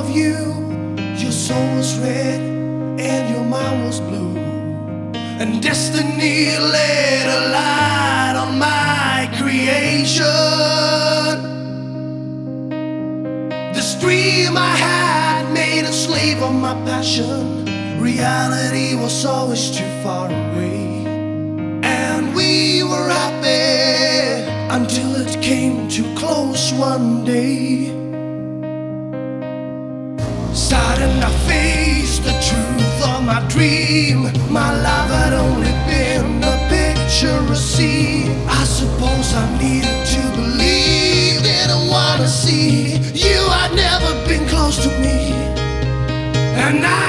of you. Your soul was red and your mind was blue, and destiny laid a light on my creation. This dream I had made a slave of my passion. Reality was always too far away, and we were happy until it came too close one day. Sudden I faced the truth of my dream. My life had only been a picture, a scene. I suppose I needed to believe, didn't wanna see you had never been close to me, and